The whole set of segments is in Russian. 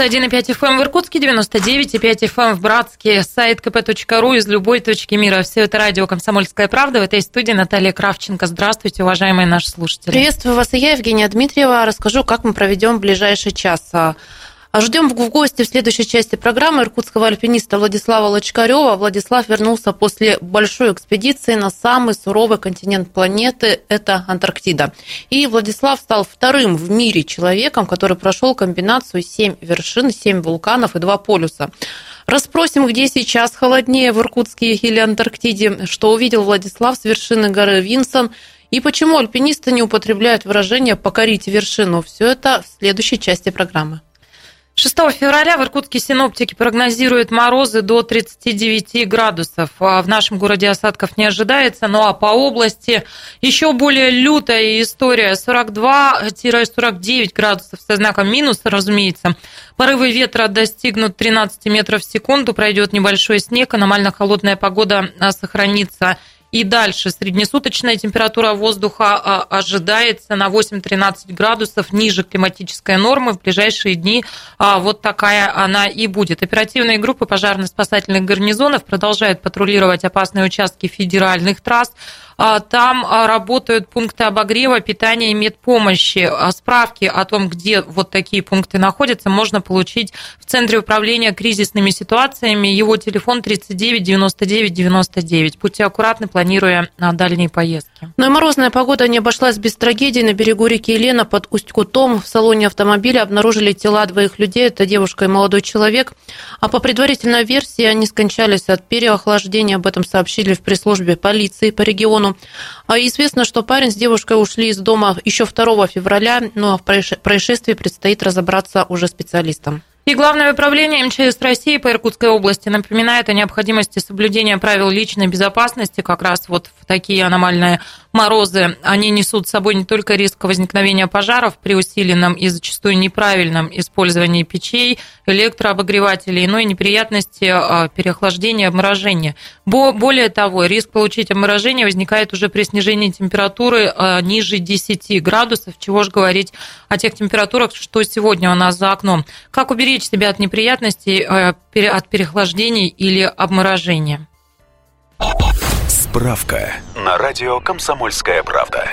91,5 FM в Иркутске, 99,5 FM в Братске, сайт kp.ru из любой точки мира. Все это радио «Комсомольская правда». В этой студии Наталья Кравченко. Здравствуйте, уважаемые наши слушатели. Приветствую вас и я, Евгения Дмитриева. Расскажу, как мы проведем ближайший час. Ждем в гости в следующей части программы иркутского альпиниста Владислава Лочкарева. Владислав вернулся после большой экспедиции на самый суровый континент планеты – это Антарктида. И Владислав стал вторым в мире человеком, который прошел комбинацию 7 вершин, 7 вулканов и 2 полюса. Расспросим, где сейчас холоднее, в Иркутске или Антарктиде, что увидел Владислав с вершины горы Винсон, и почему альпинисты не употребляют выражение «покорить вершину». Все это в следующей части программы. 6 февраля в Иркутске синоптики прогнозируют морозы до 39 градусов. В нашем городе осадков не ожидается, ну а по области еще более лютая история. 42-49 градусов со знаком минус, разумеется. Порывы ветра достигнут 13 метров в секунду, пройдет небольшой снег, аномально холодная погода сохранится. И дальше среднесуточная температура воздуха ожидается на 8-13 градусов ниже климатической нормы. В ближайшие дни вот такая она и будет. Оперативные группы пожарно-спасательных гарнизонов продолжают патрулировать опасные участки федеральных трасс. Там работают пункты обогрева, питания и медпомощи. Справки о том, где вот такие пункты находятся, можно получить в Центре управления кризисными ситуациями. Его телефон 39 99 99. Будьте аккуратны, планируя дальние поездки. Но и морозная погода не обошлась без трагедий. На берегу реки Лена под Усть-Кутом в салоне автомобиля обнаружили тела 2 людей. Это девушка и молодой человек. А по предварительной версии они скончались от переохлаждения. Об этом сообщили в пресс-службе полиции по региону. Известно, что парень с девушкой ушли из дома еще 2 февраля, но в происшествии предстоит разобраться уже специалистам. И Главное управление МЧС России по Иркутской области напоминает о необходимости соблюдения правил личной безопасности. Как раз вот в такие аномальные морозы они несут с собой не только риск возникновения пожаров при усиленном и зачастую неправильном использовании печей, электрообогревателей, но и неприятности переохлаждения, обморожения. Более того, риск получить обморожение возникает уже при снижении температуры ниже 10 градусов. Чего ж говорить о тех температурах, что сегодня у нас за окном. Как уберечь себя от неприятностей, от переохлаждений или обморожения? Справка на радио «Комсомольская правда».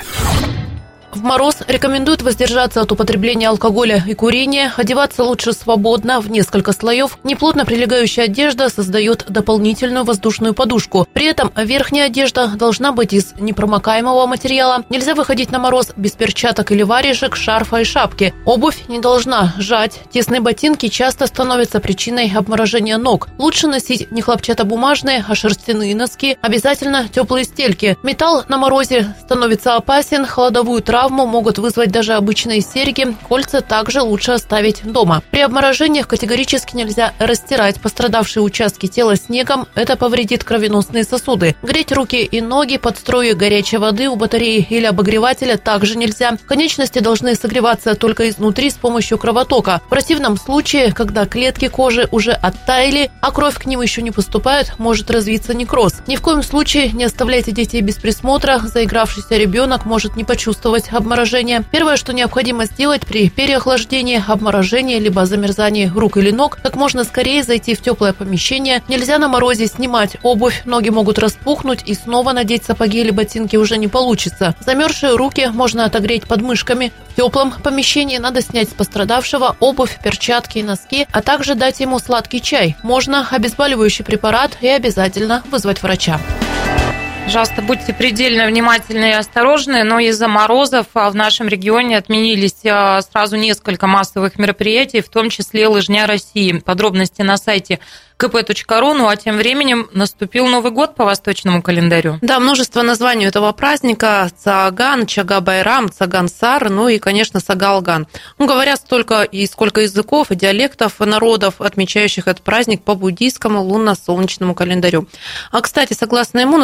В мороз рекомендуют воздержаться от употребления алкоголя и курения, одеваться лучше свободно, в несколько слоев. Неплотно прилегающая одежда создает дополнительную воздушную подушку. При этом верхняя одежда должна быть из непромокаемого материала. Нельзя выходить на мороз без перчаток или варежек, шарфа и шапки. Обувь не должна жать. Тесные ботинки часто становятся причиной обморожения ног. Лучше носить не хлопчатобумажные, а шерстяные носки. Обязательно теплые стельки. Металл на морозе становится опасен, холодовую травму могут вызвать даже обычные серьги. Кольца также лучше оставить дома. При обморожениях категорически нельзя растирать пострадавшие участки тела снегом. Это повредит кровеносные сосуды. Греть руки и ноги под струей горячей воды у батареи или обогревателя также нельзя. Конечности должны согреваться только изнутри с помощью кровотока. В противном случае, когда клетки кожи уже оттаяли, а кровь к ним еще не поступает, может развиться некроз. Ни в коем случае не оставляйте детей без присмотра. Заигравшийся ребенок может не почувствовать обморожение. Первое, что необходимо сделать при переохлаждении, обморожении либо замерзании рук или ног, как можно скорее зайти в теплое помещение. Нельзя на морозе снимать обувь, ноги могут распухнуть и снова надеть сапоги или ботинки уже не получится. Замерзшие руки можно отогреть подмышками. В теплом помещении надо снять с пострадавшего обувь, перчатки и носки, а также дать ему сладкий чай. Можно обезболивающий препарат и обязательно вызвать врача. Пожалуйста, будьте предельно внимательны и осторожны, но из-за морозов в нашем регионе отменились сразу несколько массовых мероприятий, в том числе «Лыжня России». Подробности на сайте kp.ru. Ну а тем временем наступил Новый год по восточному календарю. Да, множество названий этого праздника: Цаган, Чага-Байрам, Цаган-Сар, ну и, конечно, Сагалган. Говорят сколько языков и диалектов народов, отмечающих этот праздник по буддийскому лунно-солнечному календарю. А, кстати, согласно ему, наступают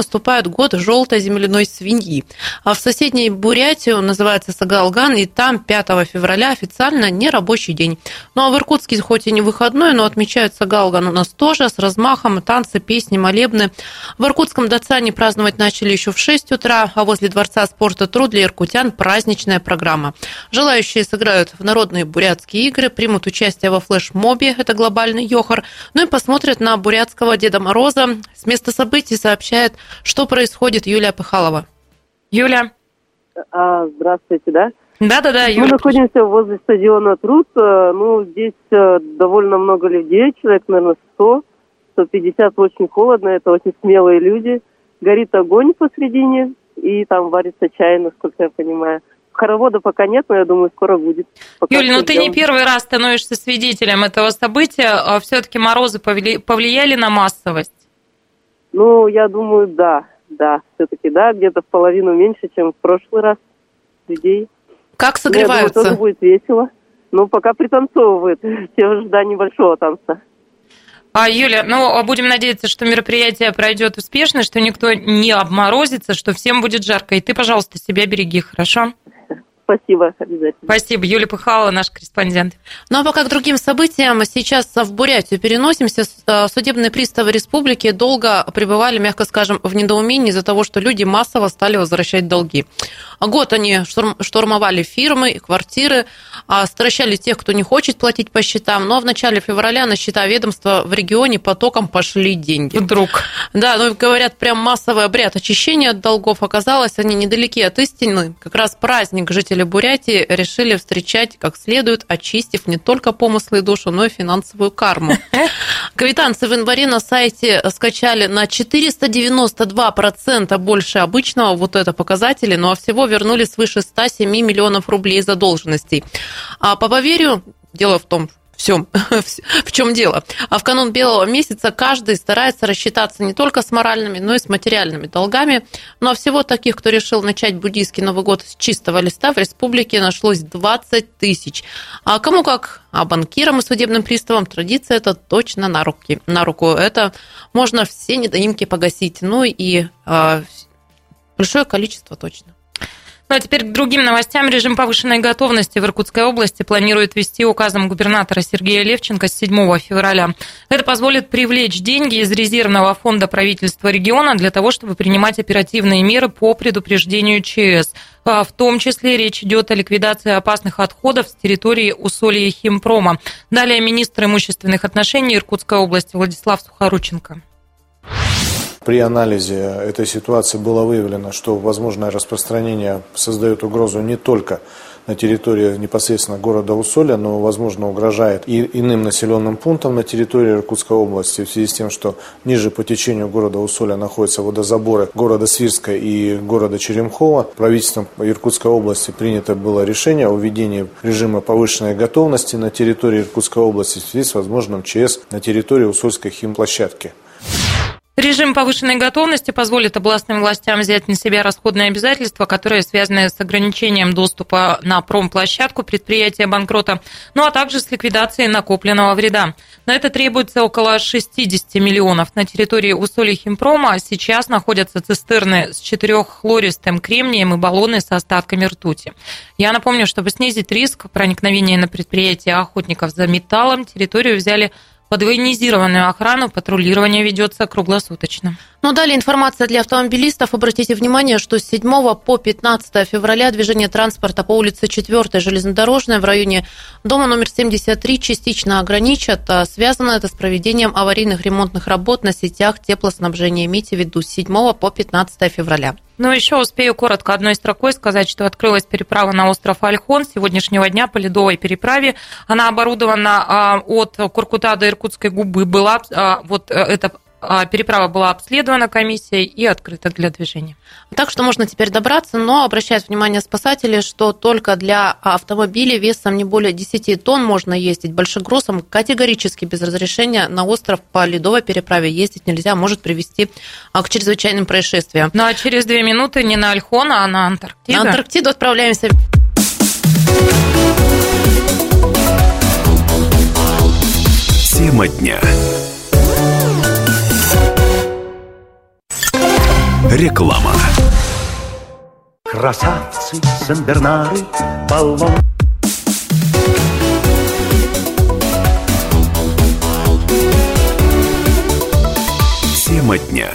год желтой земляной свиньи. А в соседней Бурятии он называется Сагалган, и там 5 февраля официально нерабочий день. Ну а в Иркутске хоть и не выходной, но отмечают Сагалган у нас тоже с размахом, танцы, песни, молебны. В иркутском Дацане праздновать начали еще в 6 утра, а возле Дворца спорта «Труд» для иркутян праздничная программа. Желающие сыграют в народные бурятские игры, примут участие во флешмобе, это глобальный ёхор, ну и посмотрят на бурятского Деда Мороза. С места событий сообщает, что происходит, Юлия Пыхалова. Юля. Здравствуйте, да? Да, Юля. Мы находимся возле стадиона «Труд». Здесь довольно много людей, человек, наверное, 100-150, очень холодно, это очень смелые люди. Горит огонь посредине, и там варится чай, насколько я понимаю. Хоровода пока нет, но я думаю, скоро будет. Юль, ты не первый раз становишься свидетелем этого события. Все-таки морозы повлияли на массовость? Я думаю, да, все-таки да, где-то в половину меньше, чем в прошлый раз людей. Как согреваются? Я думаю, тоже будет весело. Пока пританцовывают, все ждут небольшого танца. Юля, будем надеяться, что мероприятие пройдет успешно, что никто не обморозится, что всем будет жарко. И ты, пожалуйста, себя береги, хорошо? Спасибо, обязательно. Спасибо. Юлия Пыхалова, наш корреспондент. Ну а пока к другим событиям, сейчас в Бурятию переносимся. Судебные приставы республики долго пребывали, мягко скажем, в недоумении из-за того, что люди массово стали возвращать долги. Год они штурмовали фирмы и квартиры, стращали тех, кто не хочет платить по счетам. Но в начале февраля на счета ведомства в регионе потоком пошли деньги. Вдруг. Да, говорят, прям массовый обряд очищения от долгов. Оказалось, они недалеки от истины. Как раз праздник жителей Бурятии решили встречать как следует, очистив не только помыслы и душу, но и финансовую карму. Квитанции в январе на сайте скачали на 492% больше обычного, вот это показатели, но всего вернули свыше 107 миллионов рублей задолженностей. А по поверью, дело в том, в чем дело. А в канун Белого месяца каждый старается рассчитаться не только с моральными, но и с материальными долгами. Ну а всего таких, кто решил начать буддийский Новый год с чистого листа, в республике нашлось 20 тысяч. А кому как, а банкирам и судебным приставам традиция это точно на руку. Это можно все недоимки погасить. И большое количество точно. Ну а теперь к другим новостям. Режим повышенной готовности в Иркутской области планирует ввести указом губернатора Сергея Левченко с 7 февраля. Это позволит привлечь деньги из резервного фонда правительства региона для того, чтобы принимать оперативные меры по предупреждению ЧС. В том числе речь идет о ликвидации опасных отходов с территории Усолья-Химпрома. Далее министр имущественных отношений Иркутской области Владислав Сухорученко. При анализе этой ситуации было выявлено, что возможное распространение создает угрозу не только на территории непосредственно города Усолья, но, возможно, угрожает и иным населенным пунктам на территории Иркутской области, в связи с тем, что ниже по течению города Усолья находятся водозаборы города Свирска и города Черемхово. Правительством Иркутской области принято было решение о введении режима повышенной готовности на территории Иркутской области в связи с возможным ЧС на территории Усольской химплощадки. Режим повышенной готовности позволит областным властям взять на себя расходные обязательства, которые связаны с ограничением доступа на промплощадку предприятия банкрота, а также с ликвидацией накопленного вреда. На это требуется около 60 миллионов. На территории Усолья-Химпрома сейчас находятся цистерны с 4-хлористым кремнием и баллоны с остатками ртути. Я напомню, чтобы снизить риск проникновения на предприятие охотников за металлом, территорию взяли под военизированную охрану, патрулирование ведется круглосуточно. Далее информация для автомобилистов. Обратите внимание, что с 7 по 15 февраля движение транспорта по улице 4 железнодорожная в районе дома номер 73 частично ограничат. Связано это с проведением аварийных ремонтных работ на сетях теплоснабжения. Имейте в виду, с 7 по 15 февраля. Еще успею коротко одной строкой сказать, что открылась переправа на остров Ольхон с сегодняшнего дня по ледовой переправе. Она оборудована от Куркута до Иркутской губы. Эта переправа была обследована комиссией и открыта для движения. Так что можно теперь добраться, но обращают внимание спасатели, что только для автомобилей весом не более 10 тонн можно ездить. Большегрузом категорически без разрешения на остров по ледовой переправе ездить нельзя, может привести к чрезвычайным происшествиям. А через 2 минуты не на Ольхон, а на Антарктиду. На Антарктиду отправляемся. Тема дня. Реклама. Красавцы, Сен-Бернары, баллон. Тема дня.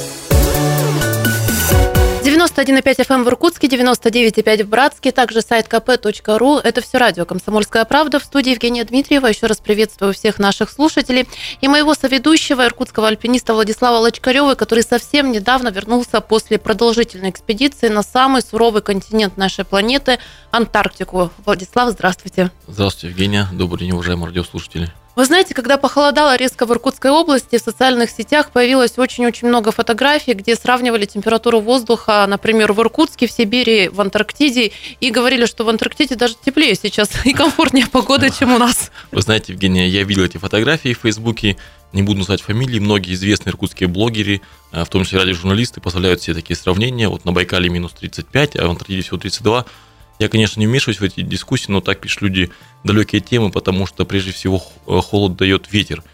91,5 FM в Иркутске, 99,5 в Братске, также сайт kp.ru. Это все радио «Комсомольская правда». В студии Евгения Дмитриева. Еще раз приветствую всех наших слушателей. И моего соведущего, иркутского альпиниста Владислава Лочкарева, который совсем недавно вернулся после продолжительной экспедиции на самый суровый континент нашей планеты – Антарктику. Владислав, здравствуйте. Здравствуйте, Евгения. Добрый день, уважаемые радиослушатели. Вы знаете, когда похолодало резко в Иркутской области, в социальных сетях появилось очень-очень много фотографий, где сравнивали температуру воздуха, например, в Иркутске, в Сибири, в Антарктиде, и говорили, что в Антарктиде даже теплее сейчас и комфортнее погода, чем у нас. Вы знаете, Евгения, я видел эти фотографии в Фейсбуке, не буду называть фамилии, многие известные иркутские блогеры, в том числе радиожурналисты, поставляют все такие сравнения. Вот на Байкале минус 35, а в Антарктиде всего 32. Я, конечно, не вмешиваюсь в эти дискуссии, но так пишут люди далекие темы, потому что прежде всего холод дает ветер.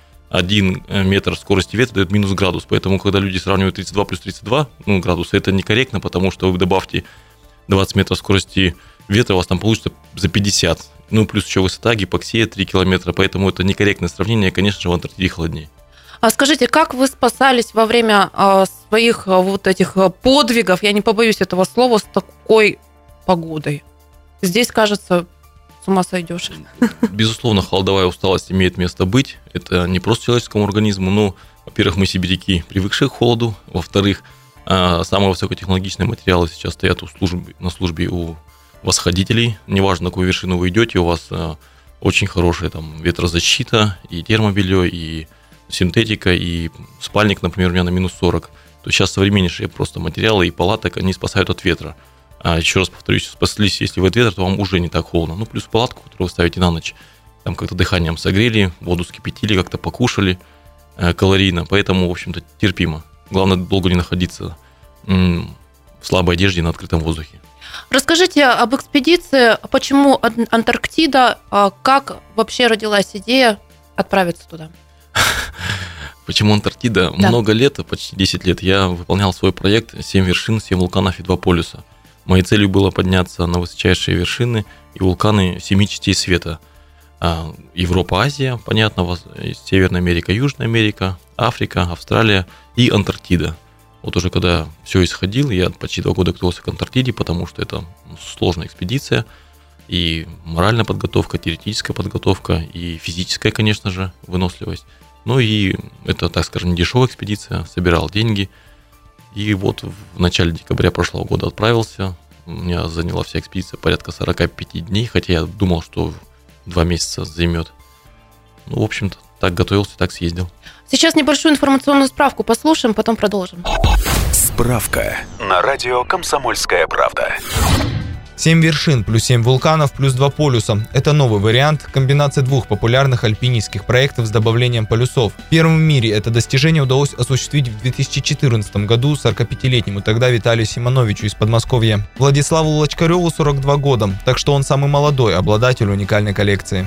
1 метр скорости ветра дает минус градус, поэтому когда люди сравнивают 32 плюс 32 градуса, это некорректно, потому что вы добавьте 20 метров скорости ветра, у вас там получится за 50. Плюс еще высота, гипоксия 3 километра, поэтому это некорректное сравнение, конечно же, в Антарктиде холоднее. А скажите, как вы спасались во время своих вот этих подвигов, я не побоюсь этого слова, с такой погодой? Здесь, кажется, с ума сойдешь. Безусловно, холодовая усталость имеет место быть. Это не просто человеческому организму. Во-первых, мы сибиряки, привыкшие к холоду. Во-вторых, самые высокотехнологичные материалы сейчас стоят на службе у восходителей. Неважно, на какую вершину вы идете, у вас очень хорошая ветрозащита, и термобелье, и синтетика, и спальник, например, у меня на минус 40. То есть сейчас современнейшие просто материалы и палаток, они спасают от ветра. А еще раз повторюсь, спаслись, если вы от ветра, то вам уже не так холодно. Плюс палатку, которую вы ставите на ночь, там как-то дыханием согрели, воду вскипятили, как-то покушали калорийно, поэтому, в общем-то, терпимо. Главное, долго не находиться в слабой одежде на открытом воздухе. Расскажите об экспедиции, почему Антарктида, как вообще родилась идея отправиться туда? Почему Антарктида? Да. Много лет, почти 10 лет, я выполнял свой проект «7 вершин, 7 вулканов и 2 полюса». Моей целью было подняться на высочайшие вершины и вулканы 7 частей света. Европа, Азия, понятно, Северная Америка, Южная Америка, Африка, Австралия и Антарктида. Вот уже когда все исходило, я почти 2 года готовился к Антарктиде, потому что это сложная экспедиция, и моральная подготовка, теоретическая подготовка, и физическая, конечно же, выносливость. И это, так скажем, недешевая экспедиция, собирал деньги. И вот в начале декабря прошлого года отправился. У меня заняла вся экспедиция порядка 45 дней, хотя я думал, что 2 месяца займет. В общем-то, так готовился, так съездил. Сейчас небольшую информационную справку послушаем, потом продолжим. Справка на радио «Комсомольская правда». 7 вершин плюс 7 вулканов плюс 2 полюса. Это новый вариант комбинации 2 популярных альпинистских проектов с добавлением полюсов. Первым в мире это достижение удалось осуществить в 2014 году 45-летнему тогда Виталию Симоновичу из Подмосковья. Владиславу Лочкареву 42 года, так что он самый молодой обладатель уникальной коллекции.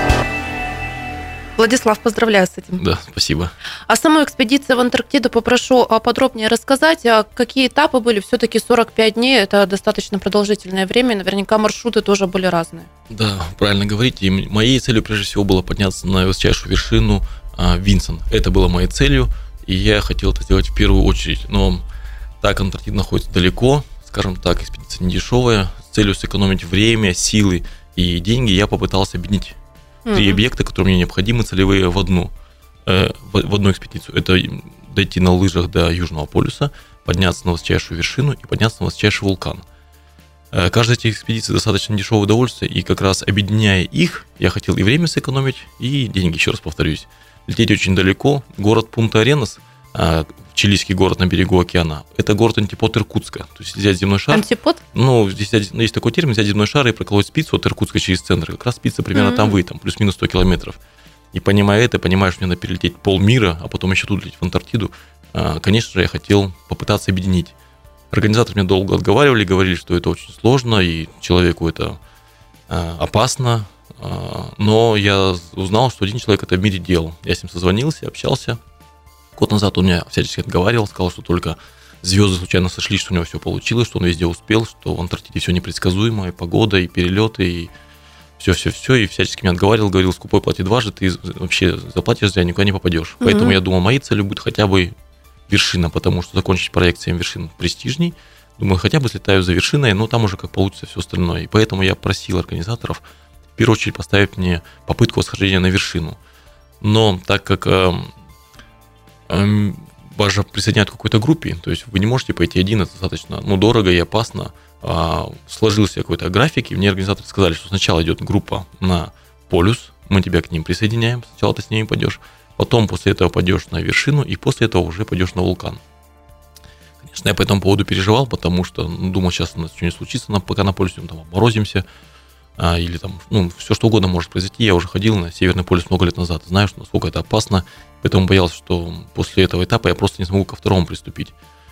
Владислав, поздравляю с этим. Да, спасибо. О самой экспедиции в Антарктиду попрошу подробнее рассказать. Какие этапы были? Все-таки 45 дней – это достаточно продолжительное время, наверняка маршруты тоже были разные. Да, правильно говорите. Моей целью, прежде всего, было подняться на высочайшую вершину Винсон. Это было моей целью, и я хотел это сделать в первую очередь. Но так Антарктида находится далеко, скажем так, экспедиция не дешевая. С целью сэкономить время, силы и деньги я попытался объединить 3 объекта, которые мне необходимы, целевые в одну экспедицию. Это дойти на лыжах до Южного полюса, подняться на высочайшую вершину и подняться на высочайший вулкан. Каждая из этих экспедиций достаточно дешевое удовольствие, и как раз объединяя их, я хотел и время сэкономить, и деньги, еще раз повторюсь. Лететь очень далеко. Город Пунта-Аренас, чилийский город на берегу океана, это город-антипод Иркутска. То есть взять земной шар. Антипод? Здесь есть такой термин, взять земной шар и проколоть спицу от Иркутска через центр. Как раз спица примерно там плюс-минус 100 километров. И понимая это, понимаешь, мне надо перелететь полмира, а потом еще тут лететь в Антарктиду. Конечно же, я хотел попытаться объединить. Организаторы меня долго отговаривали, говорили, что это очень сложно, и человеку это опасно. Но я узнал, что один человек это в мире делал. Я с ним созвонился, общался. Год назад он меня всячески отговаривал, сказал, что только звезды случайно сошлись, что у него все получилось, что он везде успел, что в Антарктиде все непредсказуемо, и погода, и перелеты, и все, и всячески меня отговаривал, говорил, скупой плати дважды, ты вообще заплатишь зря, никуда не попадешь. Поэтому я думал, моей целью будет хотя бы вершина, потому что закончить проект 7 вершин престижней. Думаю, хотя бы слетаю за вершиной, но там уже как получится все остальное. И поэтому я просил организаторов в первую очередь поставить мне попытку восхождения на вершину. Но так как вас же присоединяют к какой-то группе, то есть вы не можете пойти один, это достаточно дорого и опасно. Сложился какой-то график, и мне организаторы сказали, что сначала идет группа на полюс, мы тебя к ним присоединяем, сначала ты с ними пойдешь, потом после этого пойдешь на вершину, и после этого уже пойдешь на вулкан. Конечно, я по этому поводу переживал, потому что думал, сейчас у нас что-нибудь случится, пока на полюсе мы там обморозимся, или там, все что угодно может произойти. Я уже ходил на Северный полюс много лет назад, знаю, насколько это опасно, поэтому боялся, что после этого этапа я просто не смогу ко второму приступить.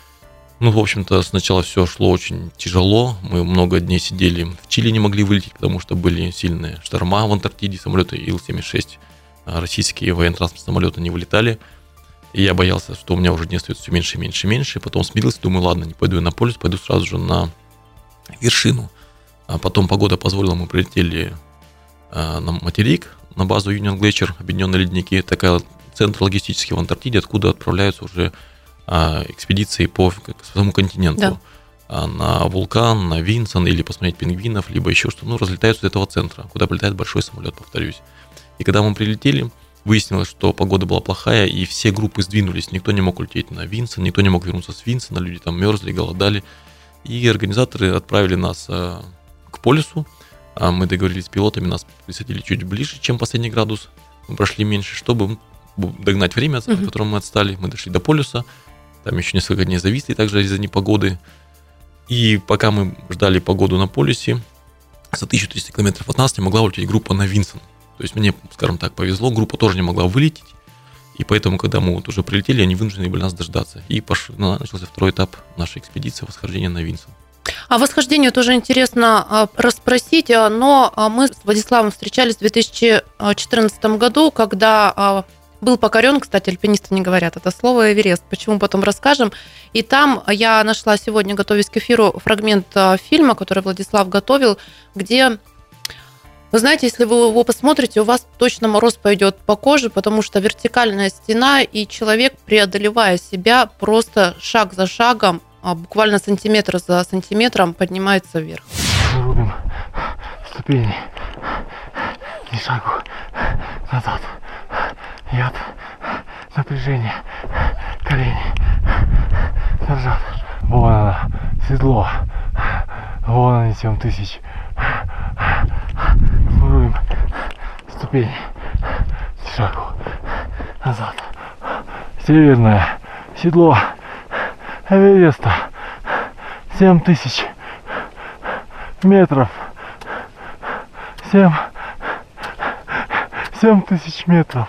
В общем-то, сначала все шло очень тяжело. Мы много дней сидели в Чили, не могли вылететь, потому что были сильные шторма в Антарктиде. Самолеты Ил-76, российские военно-транспортные самолеты не вылетали. И я боялся, что у меня уже дней остается все меньше и меньше и меньше. Потом смирился, думаю, ладно, не пойду я на полюс, пойду сразу же на вершину. А потом погода позволила, мы прилетели на материк, на базу Union Glacier, Объединенные ледники. Такая центр логистический в Антарктиде, откуда отправляются уже экспедиции по своему континенту, на вулкан, на Винсон, или посмотреть пингвинов, либо еще что-то, разлетаются из этого центра, куда прилетает большой самолет, повторюсь. И когда мы прилетели, выяснилось, что погода была плохая, и все группы сдвинулись, никто не мог улететь на Винсон, никто не мог вернуться с Винсона, люди там мерзли, голодали, и организаторы отправили нас к полюсу. Мы договорились с пилотами, нас присадили чуть ближе, чем последний градус, мы прошли меньше, чтобы догнать время, от которого мы отстали. Мы дошли до полюса, там еще несколько дней зависли также из-за непогоды. И пока мы ждали погоду на полюсе, за 1300 километров от нас не могла улететь группа на Винсон. То есть мне, скажем так, повезло, группа тоже не могла вылететь. И поэтому, когда мы уже прилетели, они вынуждены были нас дождаться. И начался второй этап нашей экспедиции, восхождения на Винсон. О восхождении тоже интересно расспросить, но мы с Владиславом встречались в 2014 году, когда был покорен, кстати, альпинисты не говорят это слово, Эверест. Почему, потом расскажем. И там я нашла сегодня, готовясь к эфиру, фрагмент фильма, который Владислав готовил, где, вы знаете, если вы его посмотрите, у вас точно мороз пойдет по коже, потому что вертикальная стена, и человек, преодолевая себя, просто шаг за шагом, буквально сантиметр за сантиметром поднимается вверх. Мы рубим ступени, ни шагу назад. И от напряжения колени держат. Вон она, седло. Вон они, 7000. Мы рубим ступени, ни шагу назад. Северное седло Эвереста. 7000 метров. 7000 метров.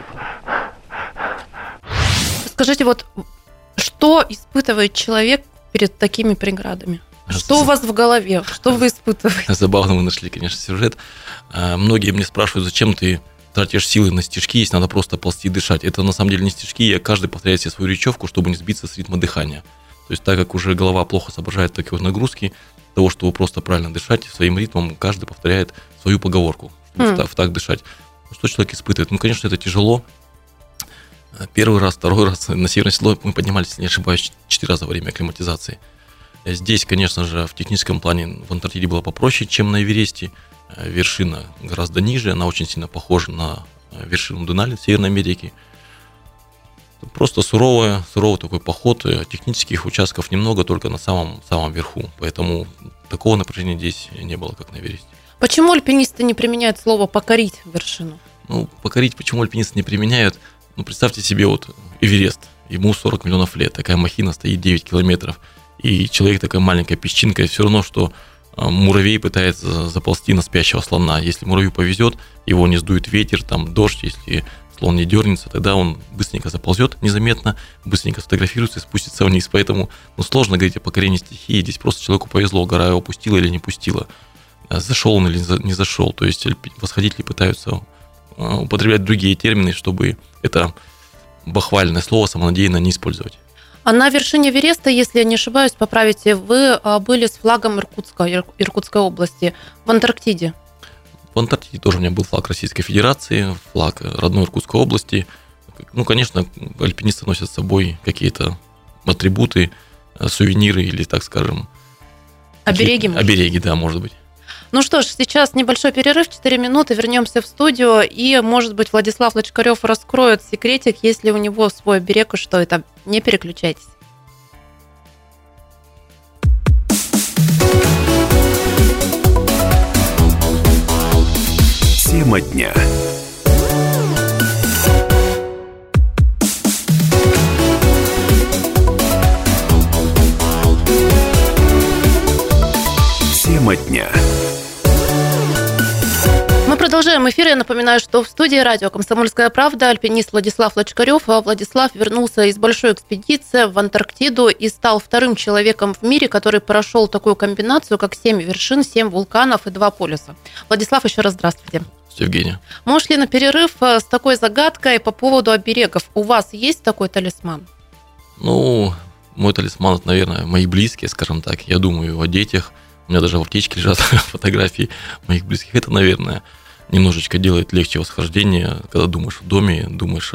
Скажите, вот что испытывает человек перед такими преградами? Что у вас в голове? Что вы испытываете? Забавно вы нашли, конечно, сюжет. Многие мне спрашивают, зачем ты тратишь силы на стежки, если надо просто ползти и дышать. Это на самом деле не стежки, каждый повторяет себе свою речевку, чтобы не сбиться с ритма дыхания. То есть так как уже голова плохо соображает такие вот нагрузки, того, чтобы просто правильно дышать, своим ритмом каждый повторяет свою поговорку, чтобы в так дышать. Что человек испытывает? Конечно, это тяжело. Первый раз, второй раз на Северное седло мы поднимались, если не ошибаюсь, 4 раза во время акклиматизации. Здесь, конечно же, в техническом плане в Антарктиде было попроще, чем на Эвересте. Вершина гораздо ниже, она очень сильно похожа на вершину Денали в Северной Америке. Просто суровый такой поход, технических участков немного, только на самом верху. Поэтому такого напряжения здесь не было, как на Эвересте. Почему альпинисты не применяют слово «покорить вершину»? Покорить, почему альпинисты не применяют? Представьте себе Эверест, ему 40 миллионов лет, такая махина стоит 9 километров, и человек такая маленькая песчинка, все равно, что муравей пытается заползти на спящего слона. Если муравью повезет, его не сдует ветер, там дождь, если слон не дернется, тогда он быстренько заползет незаметно, быстренько сфотографируется и спустится вниз. Поэтому сложно говорить о покорении стихии, здесь просто человеку повезло, гора его пустила или не пустила, зашел он или не зашел. То есть восходители пытаются употреблять другие термины, чтобы это бахвальное слово самонадеянно не использовать. А на вершине Эвереста, если я не ошибаюсь, поправите, вы были с флагом Иркутской области в Антарктиде. В Антарктиде тоже у меня был флаг Российской Федерации, флаг родной Иркутской области. Ну, конечно, альпинисты носят с собой какие-то атрибуты, сувениры или, так скажем... Обереги? Обереги, да, может быть. Ну что ж, сейчас небольшой перерыв, 4 минуты, вернемся в студию, и, может быть, Владислав Лочкарев раскроет секретик, если у него свой оберег, и что это. Не переключайтесь. Тема дня. Тема дня. Мы продолжаем эфир. Я напоминаю, что в студии радио «Комсомольская правда» альпинист Владислав Лочкарев. А Владислав вернулся из большой экспедиции в Антарктиду и стал вторым человеком в мире, который прошел такую комбинацию, как 7 вершин, 7 вулканов и 2 полюса. Владислав, еще раз здравствуйте. Евгения. Мы ушли на перерыв с такой загадкой по поводу оберегов. У вас есть такой талисман? Ну, мой талисман, это, наверное, мои близкие, скажем так. Я думаю о детях. У меня даже в аптечке лежат фотографии моих близких. Это, наверное, немножечко делает легче восхождение, когда думаешь о доме,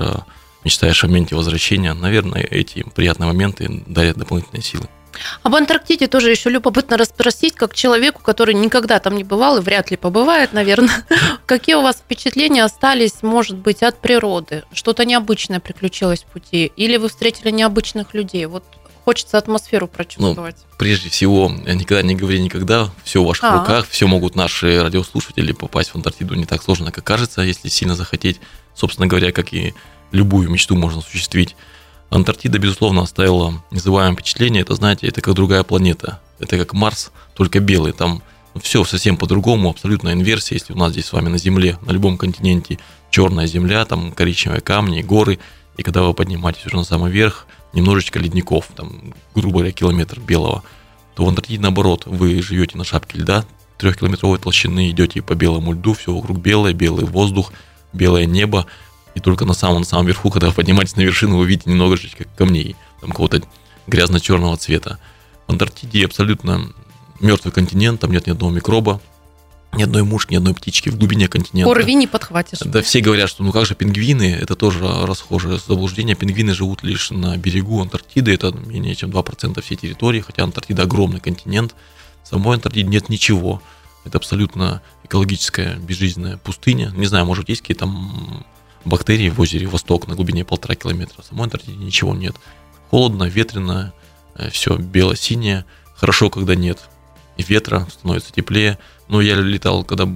мечтаешь о моменте возвращения. Наверное, эти приятные моменты дарят дополнительные силы. Об Антарктиде тоже еще любопытно расспросить, как человеку, который никогда там не бывал и вряд ли побывает, наверное. Какие у вас впечатления остались, может быть, от природы? Что-то необычное приключилось в пути? Или вы встретили необычных людей? Вот хочется атмосферу прочувствовать. Ну, прежде всего, никогда не говори никогда. Все в ваших руках, все могут наши радиослушатели попасть в Антарктиду не так сложно, как кажется, если сильно захотеть. Собственно говоря, как и любую мечту можно осуществить. Антарктида, безусловно, оставила незабываемое впечатление. Это, знаете, это как другая планета. Это как Марс, только белый. Там все совсем по-другому, абсолютная инверсия. Если у нас здесь с вами на Земле, на любом континенте черная земля, там коричневые камни, горы, и когда вы поднимаетесь уже на самый верх, немножечко ледников, там, грубо говоря, километр белого, то в Антарктиде, наоборот, вы живете на шапке льда 3-километровой толщины, идете по белому льду, все вокруг белое, белый воздух, белое небо. И только на самом верху, когда вы поднимаетесь на вершину, вы видите немножечко камней, там какого-то грязно-черного цвета. В Антарктиде абсолютно мертвый континент, там нет ни одного микроба, ни одной мушки, ни одной птички в глубине континента. Порви не подхватишь. Да, все говорят, что ну как же пингвины, это тоже расхожее заблуждение. Пингвины живут лишь на берегу Антарктиды, это менее чем 2% всей территории, хотя Антарктида огромный континент. В самой Антарктиде нет ничего. Это абсолютно экологическая, безжизненная пустыня. Не знаю, может, есть какие-то бактерии в озере Восток на глубине 1,5 километра. В самой Антарктиде ничего нет. Холодно, ветрено, все бело-синее. Хорошо, когда нет ветра, становится теплее. Но я летал, когда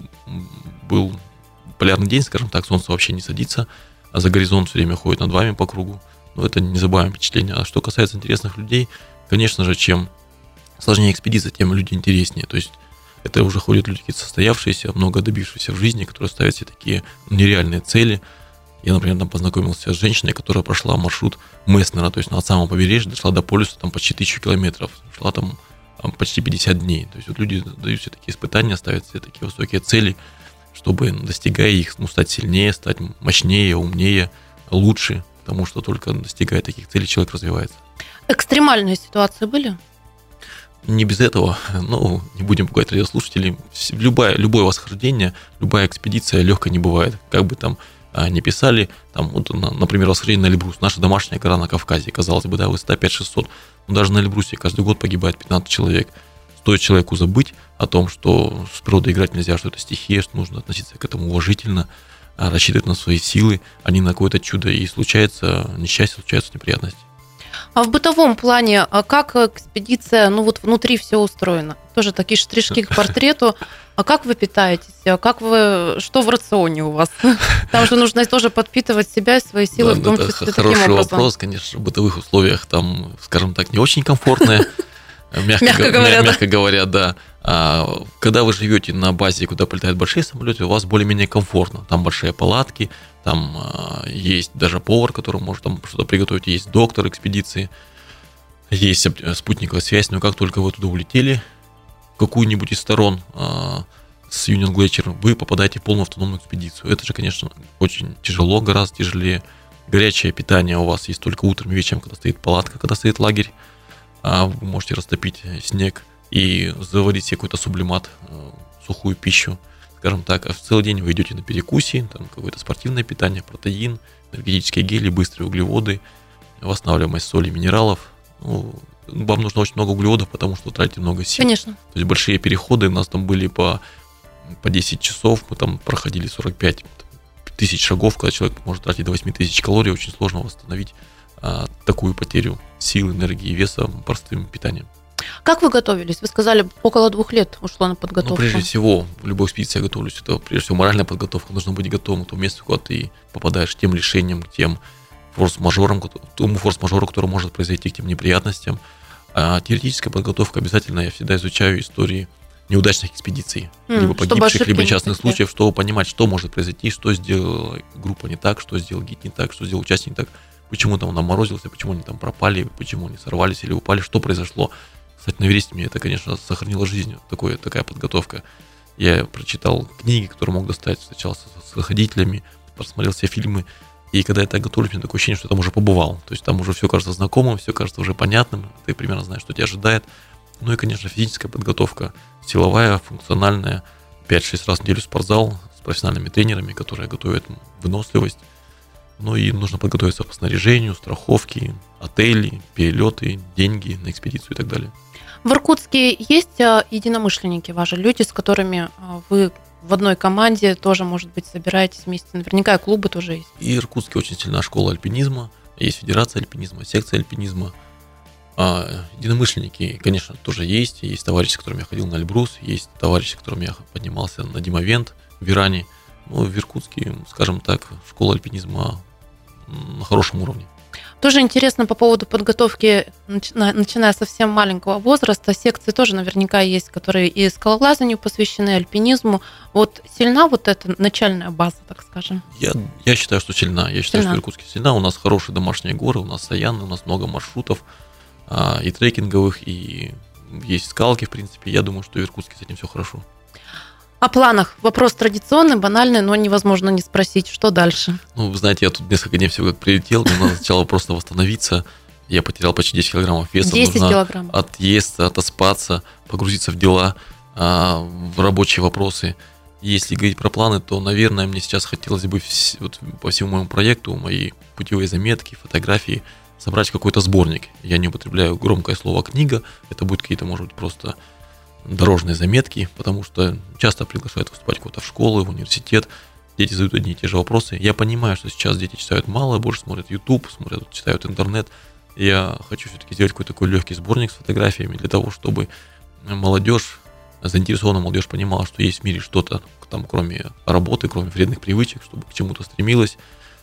был полярный день, скажем так, солнце вообще не садится, а за горизонт все время ходит над вами по кругу. Но это незабываемое впечатление. А что касается интересных людей, конечно же, чем сложнее экспедиция, тем люди интереснее. То есть это уже ходят люди какие-то состоявшиеся, много добившиеся в жизни, которые ставят себе такие нереальные цели. Я, например, там познакомился с женщиной, которая прошла маршрут Месснера, то есть от самого побережья дошла до полюса там почти 1000 километров, шла там почти 50 дней. То есть вот люди дают себе такие испытания, ставят себе такие высокие цели, чтобы, достигая их, стать сильнее, стать мощнее, умнее, лучше, потому что только достигая таких целей человек развивается. Экстремальные ситуации были? Не без этого, но не будем пугать радиослушателей. Любое восхождение, любая экспедиция легкой не бывает. Как бы там не писали, там, вот, например, восхождение на Эльбрус, наша домашняя гора на Кавказе, казалось бы, да, высота 5-600, но даже на Эльбрусе каждый год погибает 15 человек. Стоит человеку забыть о том, что с природой играть нельзя, что это стихия, что нужно относиться к этому уважительно, рассчитывать на свои силы, а не на какое-то чудо, и случается несчастье, случаются неприятности. А в бытовом плане, как экспедиция, ну вот внутри все устроено? Тоже такие штришки к портрету. А как вы питаетесь? Что в рационе у вас? Там же нужно тоже подпитывать себя и свои силы, в том числе таким образом. Хороший вопрос, конечно, в бытовых условиях там, скажем так, не очень комфортное, мягко говоря, да. Когда вы живете на базе, куда прилетают большие самолеты, у вас более-менее комфортно. Там большие палатки, там есть даже повар, который может там что-то приготовить, есть доктор экспедиции, есть спутниковая связь, но как только вы туда улетели, в какую-нибудь из сторон с Union Glacier, вы попадаете в полную автономную экспедицию. Это же, конечно, очень тяжело, гораздо тяжелее, горячее питание у вас есть только утром и вечером, когда стоит палатка, когда стоит лагерь. Вы можете растопить снег и заварить себе какой-то сублимат, сухую пищу, скажем так. А в целый день вы идете на перекуси, там какое-то спортивное питание, протеин, энергетические гели, быстрые углеводы, восстанавливаемость соли, минералов. Вам нужно очень много углеводов, потому что вы тратите много сил. Конечно. То есть большие переходы у нас там были по 10 часов, мы там проходили 45 тысяч шагов, когда человек может тратить до 8 тысяч калорий, очень сложно восстановить такую потерю сил, энергии и веса простым питанием. Как вы готовились? Вы сказали, около 2 лет ушло на подготовку. Прежде всего, в любой экспедиции я готовлюсь. Это прежде всего моральная подготовка. Нужно быть готовым к тому месту, куда ты попадаешь, к тем лишениям, к тем форс-мажорам, к тому форс-мажору, который может произойти, к тем неприятностям. А теоретическая подготовка обязательно. Я всегда изучаю истории неудачных экспедиций, либо погибших, либо несчастных случаев, чтобы понимать, что может произойти, что сделала группа не так, что сделал гид не так, что сделал участник не так, почему там он наморозился, почему они там пропали, почему они сорвались или упали, что произошло. Кстати, на Эвересте мне это, конечно, сохранило жизнь, такая подготовка. Я прочитал книги, которые мог достать, встречался с руководителями, просмотрел все фильмы, и когда я так готовлюсь, у меня такое ощущение, что я там уже побывал. То есть там уже все кажется знакомым, все кажется уже понятным, ты примерно знаешь, что тебя ожидает. Ну и, конечно, физическая подготовка, силовая, функциональная, 5-6 раз в неделю спортзал с профессиональными тренерами, которые готовят выносливость. Ну и нужно подготовиться по снаряжению, страховке, отели, перелеты, деньги на экспедицию и так далее. В Иркутске есть единомышленники ваши, люди, с которыми вы в одной команде тоже, может быть, собираетесь вместе? Наверняка и клубы тоже есть. И в Иркутске очень сильна школа альпинизма, есть федерация альпинизма, секция альпинизма. Единомышленники, конечно, тоже есть. Есть товарищи, с которыми я ходил на Эльбрус, есть товарищи, с которыми я поднимался на Димовент в Иране. Но в Иркутске, скажем так, школа альпинизма на хорошем уровне. Тоже интересно по поводу подготовки, начиная с совсем маленького возраста. Секции тоже наверняка есть, которые и скалолазанию посвящены, альпинизму. Вот сильна вот эта начальная база, так скажем? Я считаю, что сильна. Я считаю, что в Иркутске сильна. У нас хорошие домашние горы, у нас Саяны, у нас много маршрутов и трекинговых, и есть скалки, в принципе. Я думаю, что в Иркутске с этим все хорошо. О планах. Вопрос традиционный, банальный, но невозможно не спросить, что дальше. Вы знаете, я тут несколько дней всего как прилетел, мне надо сначала просто восстановиться. Я потерял почти 10 килограммов веса. 10 килограммов. Отъесться, отоспаться, погрузиться в дела, в рабочие вопросы. Если говорить про планы, то, наверное, мне сейчас хотелось бы по всему моему проекту, мои путевые заметки, фотографии, собрать какой-то сборник. Я не употребляю громкое слово «книга», это будут какие-то, может быть, просто дорожные заметки, потому что часто приглашают выступать куда-то в школу, в университет, дети задают одни и те же вопросы. Я понимаю, что сейчас дети читают мало, больше смотрят YouTube, читают интернет. Я хочу все-таки сделать какой-то такой легкий сборник с фотографиями для того, чтобы молодежь, заинтересованная молодежь понимала, что есть в мире что-то, там, кроме работы, кроме вредных привычек, чтобы к чему-то стремилась,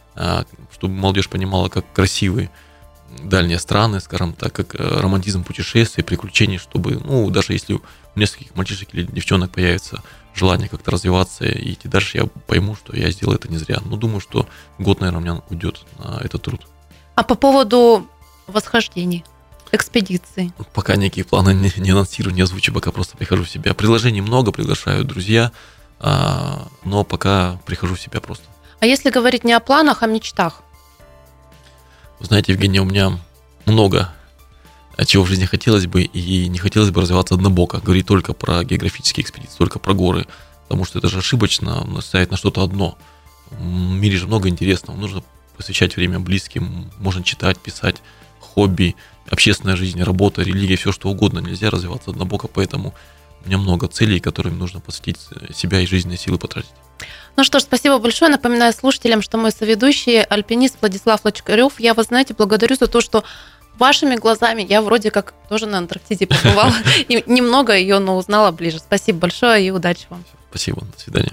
чтобы молодежь понимала, как красивы дальние страны, скажем так, как романтизм путешествий, приключений, чтобы, даже если у нескольких мальчишек или девчонок появится желание как-то развиваться и идти дальше, я пойму, что я сделал это не зря. Но думаю, что год, наверное, у меня уйдет на этот труд. А по поводу восхождений, экспедиций? Пока никакие планы не анонсирую, не озвучу, пока просто прихожу в себя. Предложений много, приглашаю друзья, но пока прихожу в себя просто. А если говорить не о планах, а о мечтах? Вы знаете, Евгения, у меня много чего в жизни хотелось бы, и не хотелось бы развиваться однобоко, говорить только про географические экспедиции, только про горы, потому что это же ошибочно ставить на что-то одно. В мире же много интересного, нужно посвящать время близким, можно читать, писать, хобби, общественная жизнь, работа, религия, все что угодно, нельзя развиваться однобоко, поэтому у меня много целей, которым нужно посвятить себя и жизненные силы потратить. Ну что ж, спасибо большое. Напоминаю слушателям, что мой соведущий, альпинист Владислав Лочкарев. Я вас, знаете, благодарю за то, что вашими глазами я вроде как тоже на Антарктиде побывала. И немного ее, но узнала ближе. Спасибо большое и удачи вам. Спасибо, до свидания.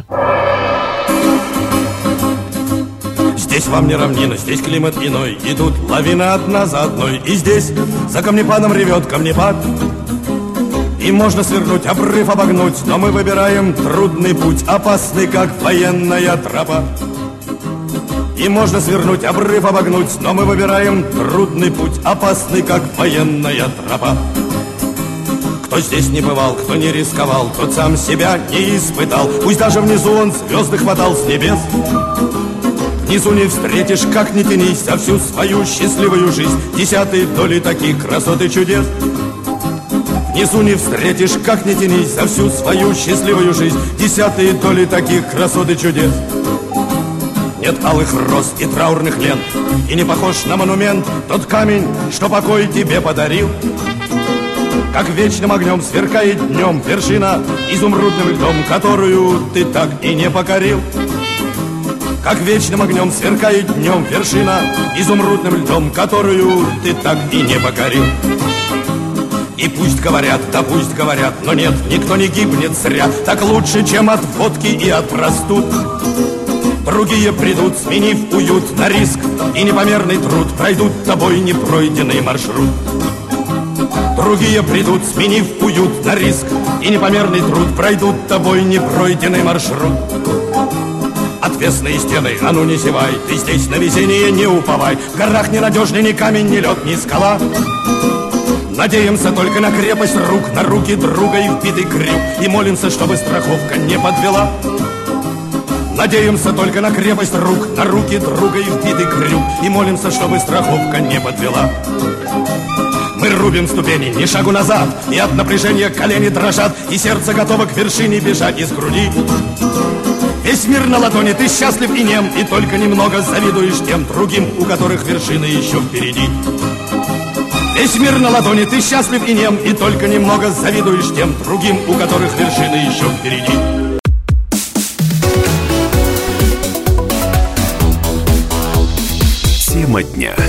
Здесь вам не равнина, здесь климат иной. Идут лавины одна за одной. И здесь за камнепадом ревет камнепад. И можно свернуть, обрыв обогнуть, но мы выбираем трудный путь, опасный, как военная тропа. И можно свернуть, обрыв обогнуть, но мы выбираем трудный путь, опасный, как военная тропа. Кто здесь не бывал, кто не рисковал, тот сам себя не испытал. Пусть даже внизу он звезды хватал с небес. Внизу не встретишь, как ни тянись, за всю свою счастливую жизнь 10 доли таких красот и чудес. Внизу не встретишь, как ни тянись, за всю свою счастливую жизнь 10 доли таких красот и чудес. Нет алых роз и траурных лент, и не похож на монумент тот камень, что покой тебе подарил. Как вечным огнем сверкает днем вершина изумрудным льдом, которую ты так и не покорил. Как вечным огнем сверкает днем вершина изумрудным льдом, которую ты так и не покорил. И пусть говорят, да пусть говорят, но нет, никто не гибнет зря. Так лучше, чем от водки и от простуд. Другие придут, сменив уют на риск и непомерный труд, пройдут тобой непройденный маршрут. Другие придут, сменив уют на риск и непомерный труд, пройдут тобой непройденный маршрут. Отвесные стены, а ну не зевай, ты здесь на везение не уповай. В горах ненадежный ни камень, ни лед, ни скала. Надеемся только на крепость рук, на руки друга и вбитый крюк, и молимся, чтобы страховка не подвела. Надеемся только на крепость рук, на руки друга и вбитый крюк, и молимся, чтобы страховка не подвела. Мы рубим ступени, ни шагу назад, и от напряжения колени дрожат, и сердце готово к вершине бежать из груди. Весь мир на ладони, ты счастлив и нем, и только немного завидуешь тем другим, у которых вершины еще впереди. Весь мир на ладони, ты счастлив и нем, и только немного завидуешь тем другим, у которых вершины еще впереди. Тема дня.